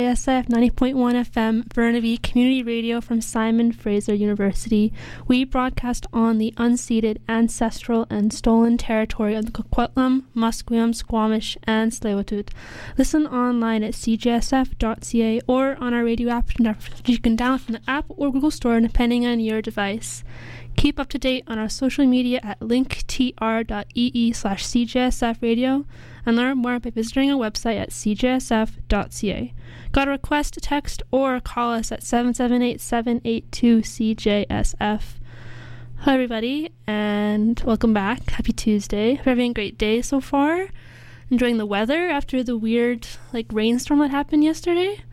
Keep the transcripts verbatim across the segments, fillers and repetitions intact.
C S F ninety point one F M, Burnaby Community Radio from Simon Fraser University. We broadcast on the unceded, ancestral, and stolen territory of the Coquitlam, Musqueam, Squamish, and Tsleil-Waututh. Listen online at c j s f dot c a or on our radio app. You can download from the app or Google Store depending on your device. Keep up to date on our social media at linktr.ee slash cjsf radio and learn more by visiting our website at c j s f dot c a. Got a request, text, or call us at seven seven eight, seven eight two, C J S F. Hi everybody, and welcome back. Happy Tuesday. Hope you're having a great day so far. Enjoying the weather after the weird like rainstorm that happened yesterday.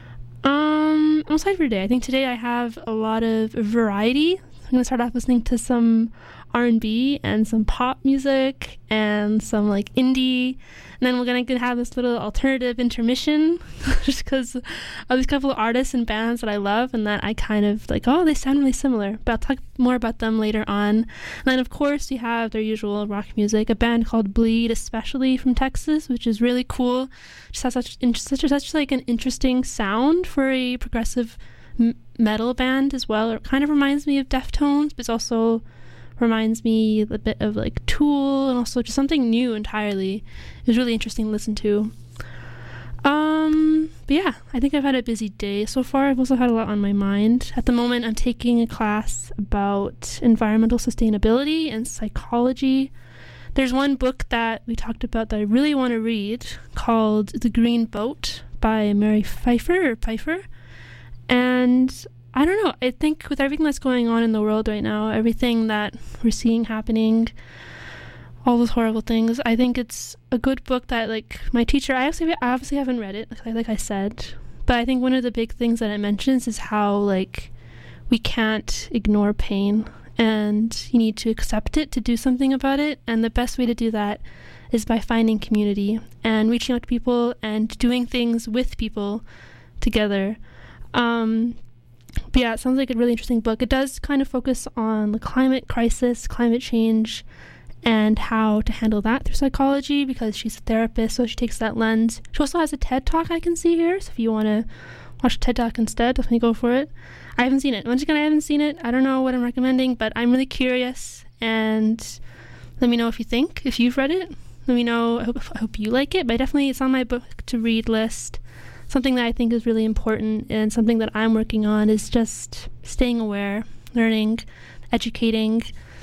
Um, I'm excited for today. I think today I have a lot of variety. I'm going to start off listening to some R and B and some pop music and some like indie, and then we're going to have this little alternative intermission just because of these couple of artists and bands that I love and that I kind of like, oh, they sound really similar, but I'll talk more about them later on. And then of course we have their usual rock music, a band called Bleed, especially from Texas, which is really cool. Just has such, such, such like an interesting sound for a progressive m- metal band as well. It kind of reminds me of Deftones, but it's also reminds me a bit of like Tool, and also just something new entirely. It was really interesting to listen to. Um, but yeah, I think I've had a busy day so far. I've also had a lot on my mind. At the moment, I'm taking a class about environmental sustainability and psychology. There's one book that we talked about that I really want to read called The Green Boat by Mary Pfeiffer or Pfeiffer. And I don't know, I think with everything that's going on in the world right now, everything that we're seeing happening, all those horrible things, I think it's a good book that, like, my teacher, I obviously, I obviously haven't read it, like, like I said, but I think one of the big things that it mentions is how, like, we can't ignore pain, and you need to accept it to do something about it, and the best way to do that is by finding community, and reaching out to people, and doing things with people together. Um... But yeah, it sounds like a really interesting book. It does kind of focus on the climate crisis, climate change, and how to handle that through psychology, because she's a therapist, so she takes that lens. She also has a TED Talk I can see here, so if you want to watch TED Talk instead, definitely go for it. I haven't seen it. Once again, I haven't seen it. I don't know what I'm recommending, but I'm really curious, and let me know if you think, if you've read it. Let me know. I hope, I hope you like it, but definitely it's on my book to read list. Something that I think is really important and something that I'm working on is just staying aware, learning, educating.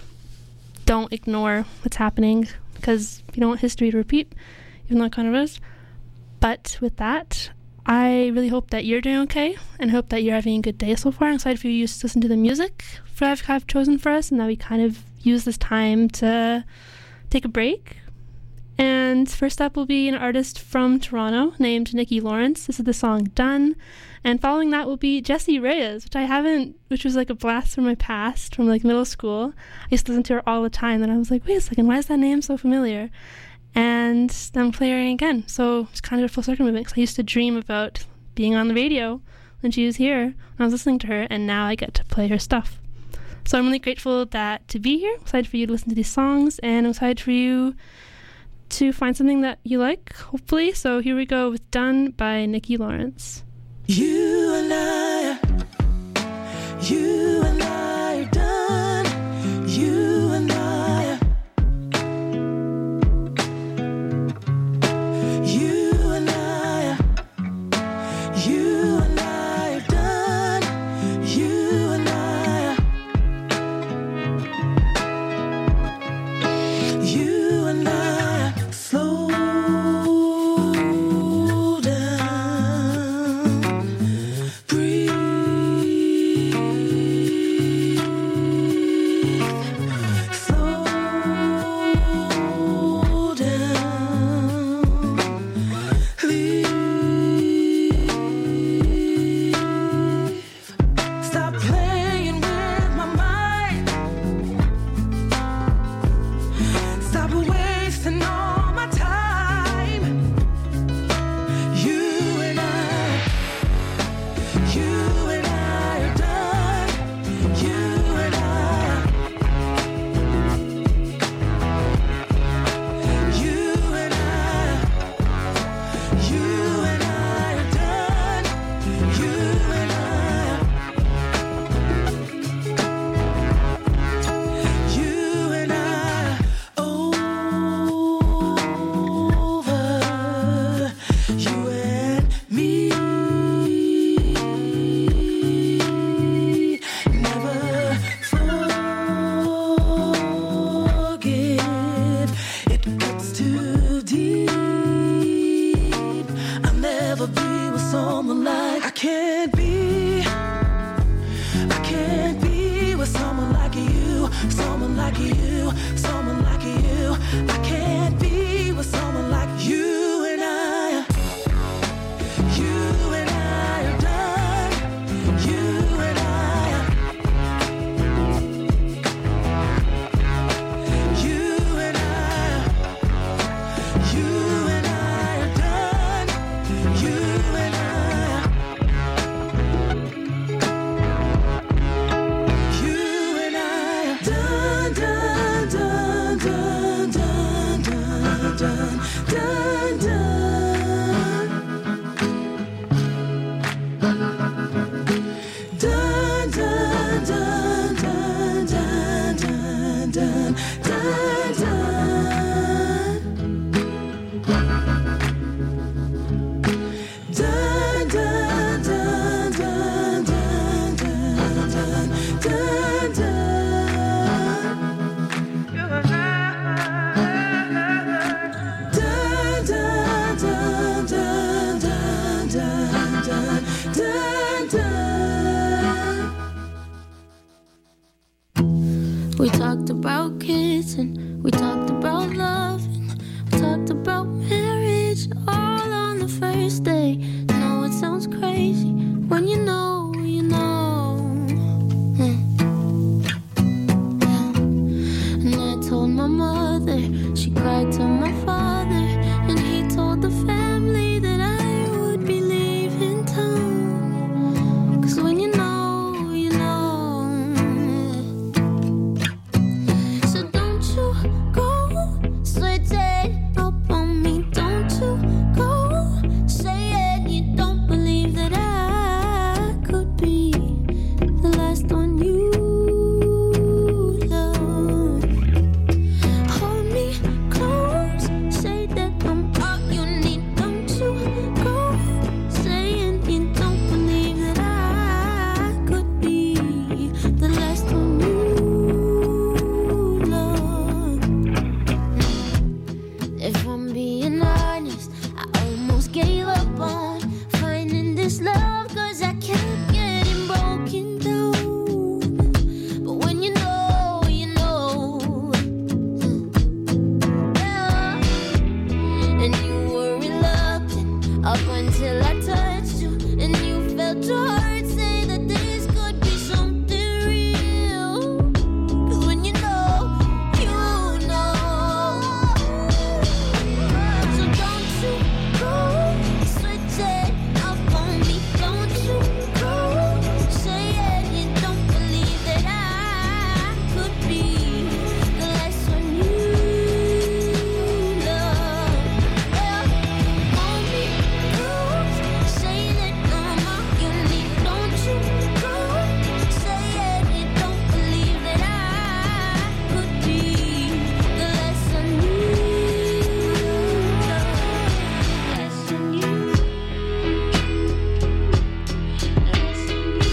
Don't ignore what's happening, because you don't want history to repeat, even though it kind of is. But with that, I really hope that you're doing okay and hope that you're having a good day so far. I'm excited for you to listen to the music that I've chosen for us, and that we kind of use this time to take a break. And first up will be an artist from Toronto named Nikki Lawrence. This is the song Done. And following that will be Jessie Reyez, which I haven't, which was like a blast from my past, from like middle school. I used to listen to her all the time, and I was like, wait a second, why is that name so familiar? And then I'm playing again. So it's kind of a full circle movement, because I used to dream about being on the radio when she was here, when I was listening to her, and now I get to play her stuff. So I'm really grateful that to be here. I'm excited for you to listen to these songs, and I'm excited for you to find something that you like, hopefully. So here we go with Done by Nikki Lawrence. You and I, you and I are done. You and I, you and I, you and I are done. You and I, you and I. Slow down, breathe, slow down, leave. someone like I can't be. I can't be with someone like you, someone like you, someone like you. I can't be with someone like you and I. You and I are done. You and I. You and I. You and I are done. You and I. You and I are done, done, done, done, done, done, done, done, done. Dun, dun, dun, dun, dun, dun, dun, dun, dun. Dun, dun, dun, dun, dun, dun, dun, dun, dun. Dun, dun, dun, dun, dun, dun, dun, dun, dun. We talked about kids and we talked about loving. We talked about marriage all on the first day. No, it sounds crazy when you know, you know. Hmm. And I told my mother, she cried to my father, and he told the family that I would be leaving town. 'Cause when you know, you know. So don't you go switching up on me. Don't you go saying you don't believe that I could be the last one you love. Hold me close, say that I'm all you need. Don't you go saying you don't believe that I could be the last one you love. If I'm being honest, I almost gave up on finding this love, 'cause I kept getting broken down. But when you know, you know. Yeah. And you were reluctant up until I touched you, and you felt your heart say that this could be something real. 'Cause when you know, you know. So don't you go switching up on me. Don't you go saying you don't believe that I could be the last one you love. Yeah. Hold me close, say that I'm all you need. Don't you go saying you don't believe that I could be the last one you love. Last one you love. Last one you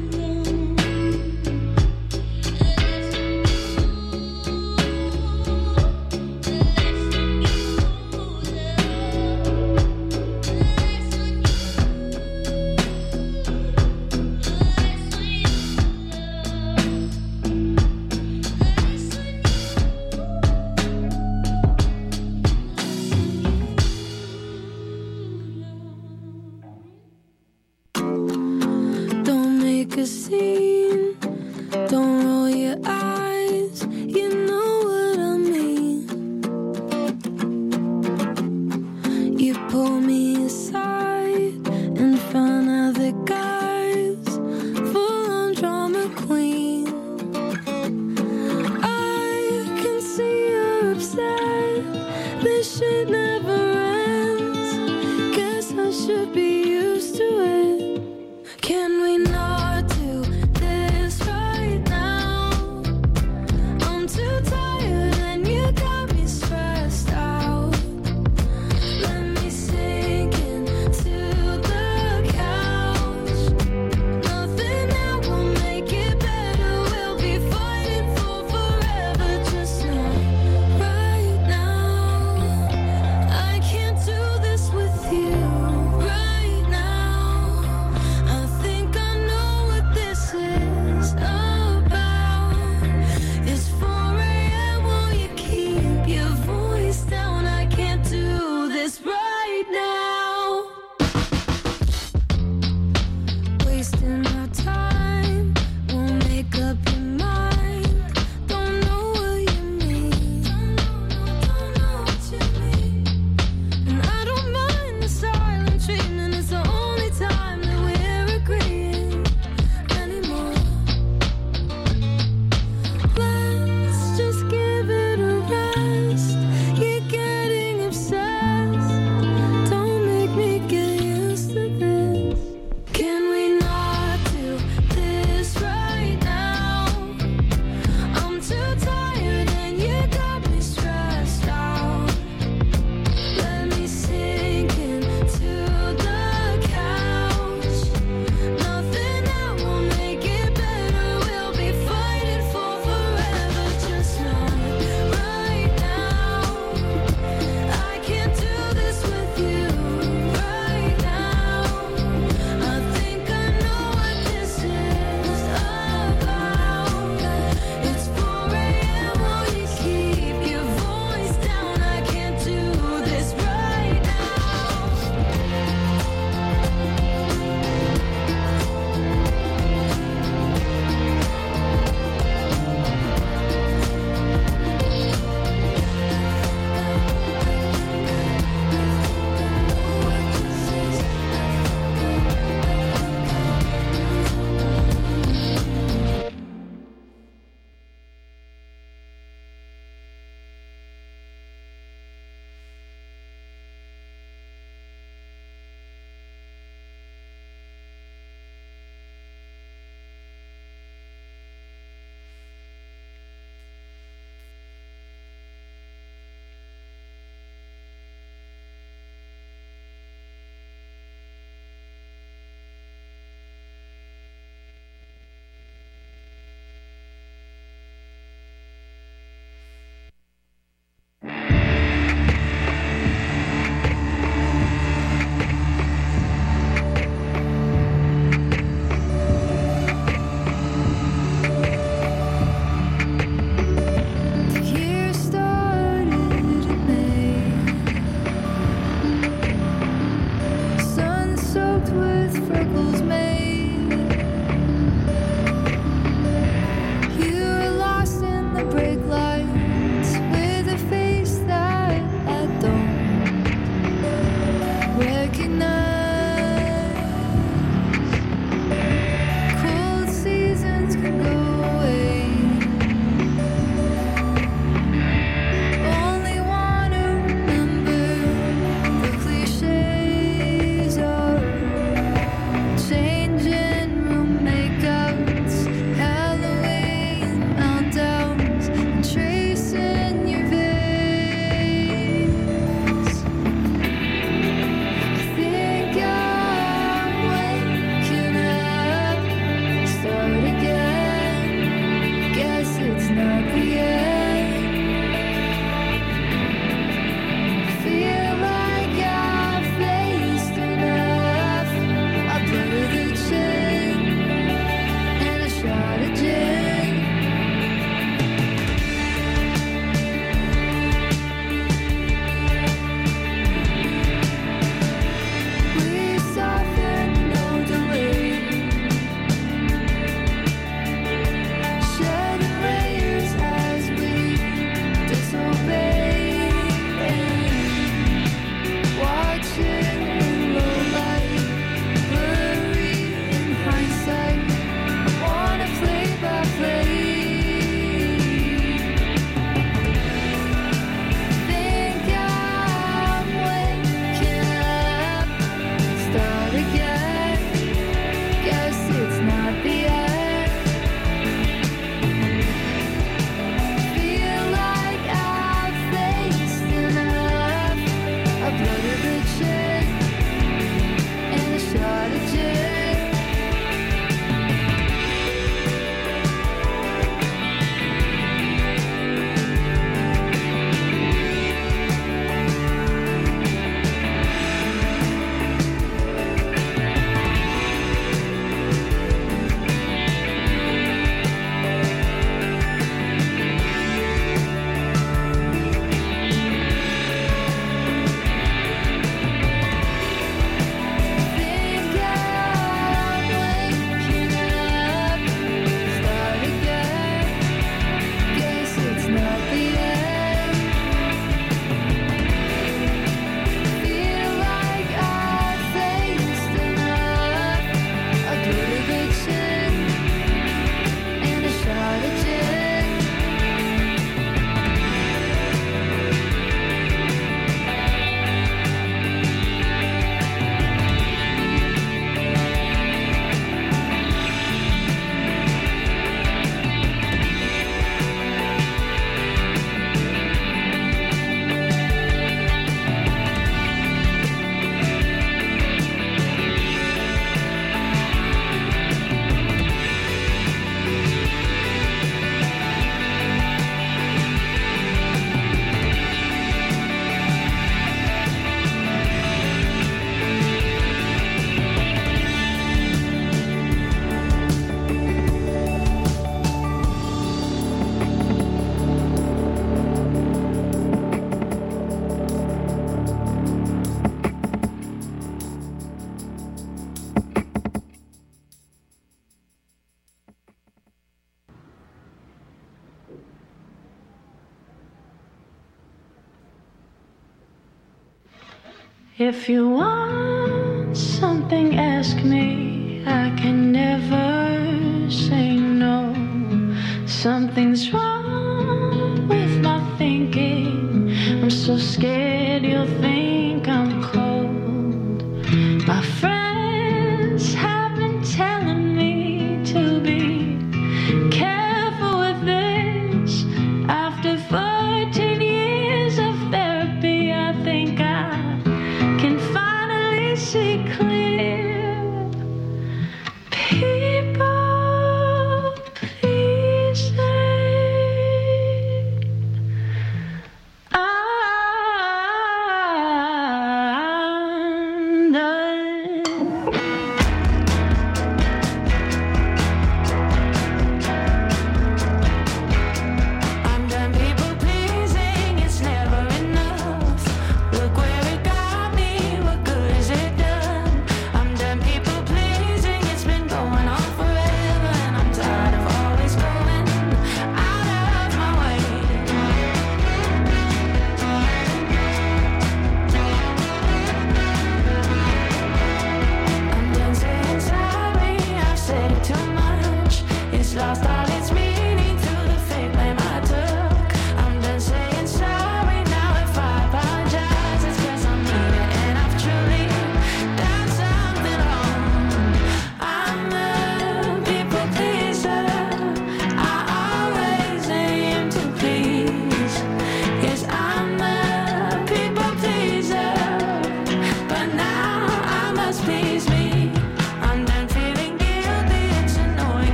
Don't make a scene, don't roll your eyes, you know what I mean. You pull me aside in front of the guys, full on drama queen. I can see you're upset, this shit never ends. Guess I should be used to it. Can we not do this? circles made. You were lost in the brake lights with a face that I don't recognize. Cold seasons can go away. Only wanna remember the cliches of changing room makeouts, Halloween meltdowns, and tracing your veins. I think I'm waking up, start again. Guess it's not the end. Feel like I've faced enough. I blur the chin and a shot of gin. We soften, no delay. Shedding layers as we disobey. Watching the low light, blurry in hindsight. I wanna play by play. Think I'm waking up, start again. Guess it's not the end. Feel like I've faced enough. A blood of the chin and a shot of gin. Think I'm waking up, start again. Guess it's not the end. Feel like I've faced enough. A blur of the chin and a shot of gin. If you want something, ask me. I can never say no. Something's wrong with my thinking. I'm so scared you'll think I'm cold. My friends have been telling me to be careful with this. After fourteen years of therapy, I think I can finally see clear. People pleasing. I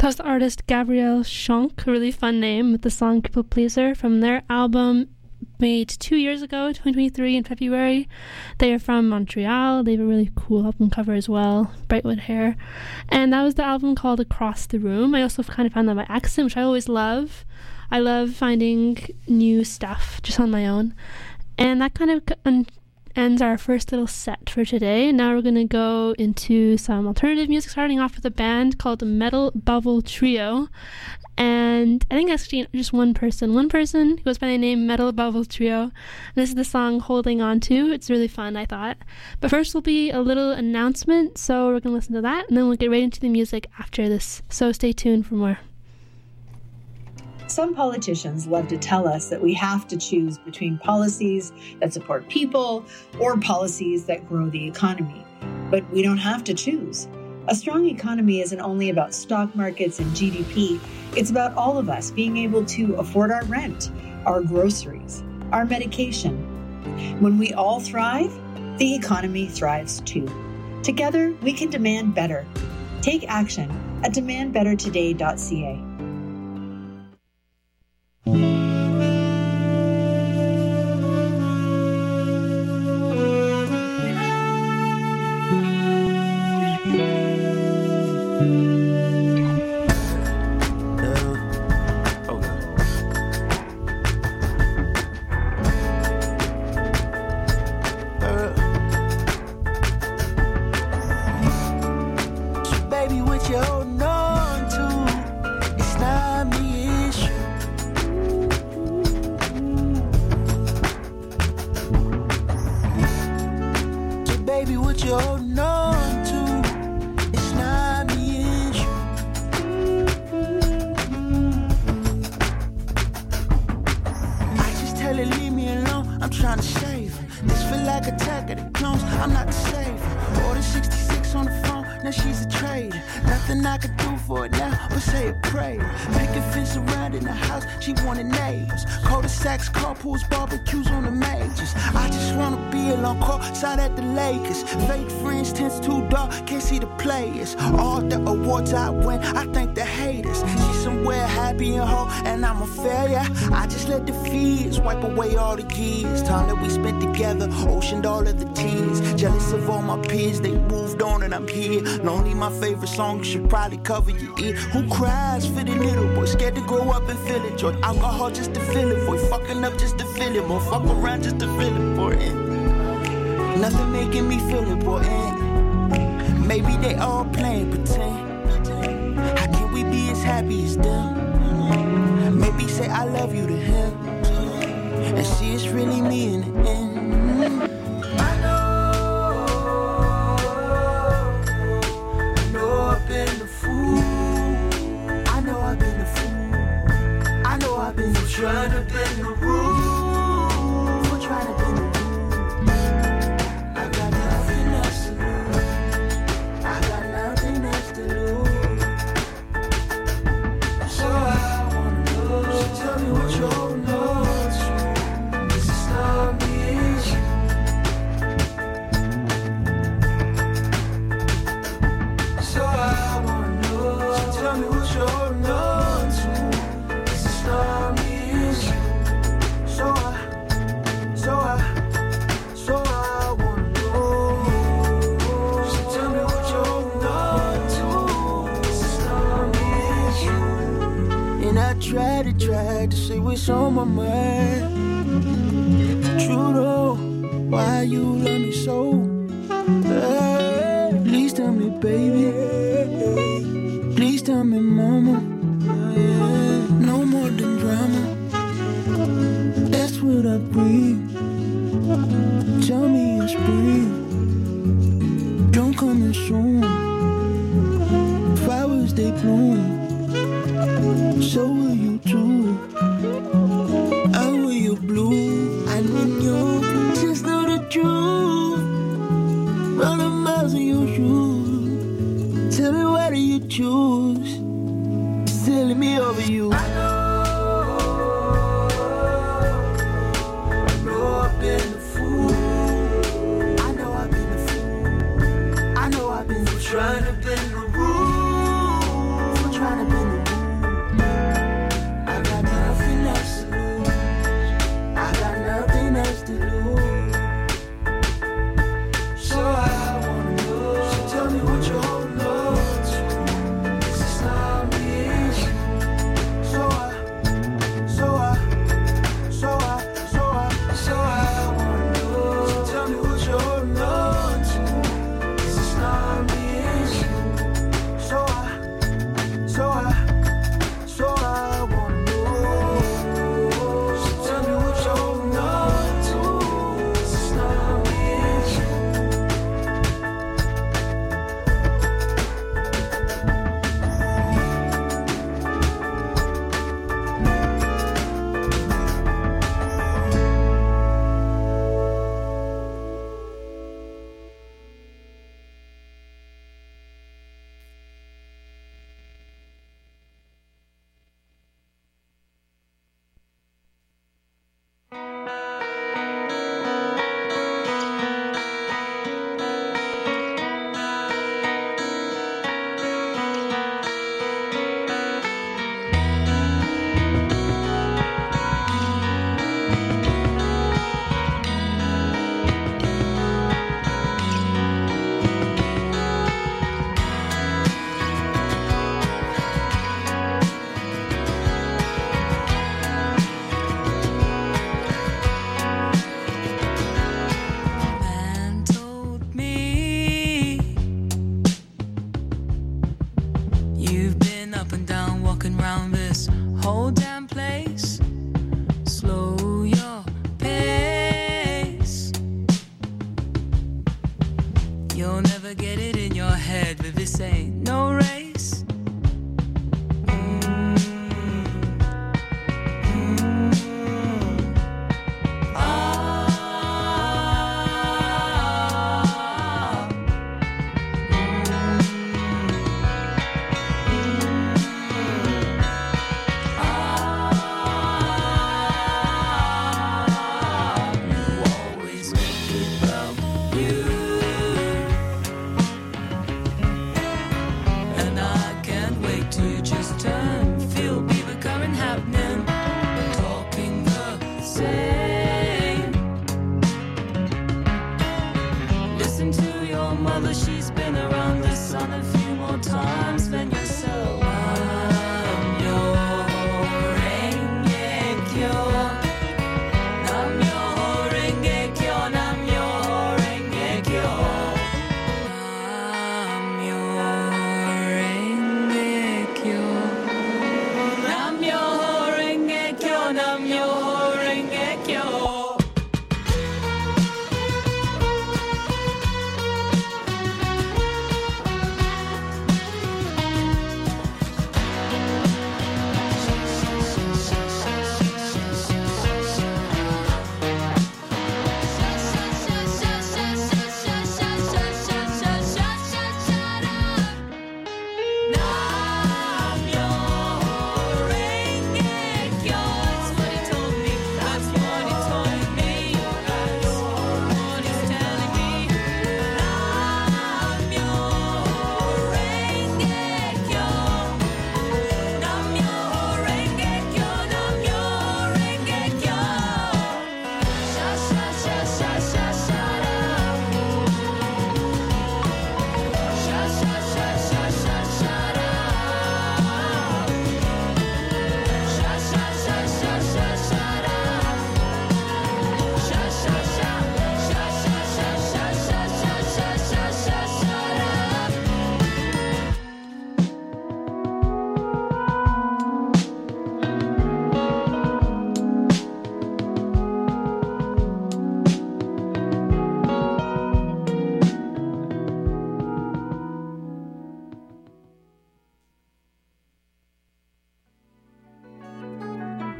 That was the artist Gabrielle Schonk, a really fun name, with the song People Pleaser from their album made two years ago, twenty twenty-three in February. They are from Montreal. They have a really cool album cover as well, bright red hair. And that was the album called Across the Room. I also kind of found that by accident, which I always love. I love finding new stuff just on my own. And that kind of un- ends our first little set for today. Now we're going to go into some alternative music, starting off with a band called the Metal Bubble Trio. And I think actually just one person. One person goes by the name Metal Bubble Trio. And this is the song Holding On To. It's really fun, I thought. But first will be a little announcement, so we're going to listen to that, and then we'll get right into the music after this. So stay tuned for more. Some politicians love to tell us that we have to choose between policies that support people or policies that grow the economy. But we don't have to choose. A strong economy isn't only about stock markets and G D P. It's about all of us being able to afford our rent, our groceries, our medication. When we all thrive, the economy thrives too. Together, we can demand better. Take action at demand better today dot c a. All the awards I win, I thank the haters. She's somewhere happy and whole, and I'm a failure. I just let the fears wipe away all the years. Time that we spent together, oceaned all of the tears. Jealous of all my peers, they moved on and I'm here. Lonely, my favorite song, should probably cover your ear. Who cries for the little boy, scared to grow up and feel it? Joy, alcohol just to feel it, boy, fucking up just to feel it. More fuck around just to feel it, boy. Nothing making me feel important. Maybe they all playing pretend. How can we be as happy as them? Maybe say I love you to him, and see it's really me in the end. I know, I know I've been the fool. I know I've been the fool. I know I've been for trying to bend the rules. For trying to bend the rules. I got nothing else to lose. Try to try to say what's on my mind. True though, why you love me so? Uh, please tell me, baby. Please tell me, mama. Uh, no more than drama. That's what I breathe. Tell me it's breathe. Don't come in soon. Flowers they bloom. So will you too. I will you blue. I need you. Just know the truth. Run the miles in your shoes. Tell me why do you choose? Telling me over you. I know. I know I've been the fool. I know I've been the fool. I know I've been the fool. Trying to bend the rules. For trying to bend walking round this whole damn place. Slow your pace. You'll never get it in your head that this ain't no race. Mm. Mm. Ah. She's been around the sun a few more times than yourself. Namyo Renge Kyo. Namyo Renge Kyo. Namyo Renge Kyo. Namyo Renge Kyo. Namyo Renge Kyo. Namyo Renge Kyo.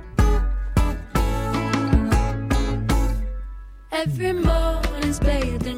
Every morning's bathed in